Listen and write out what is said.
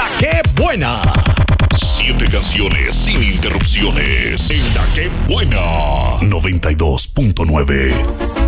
La Que Buena. 7 canciones sin interrupciones. En La Que Buena. 92.9.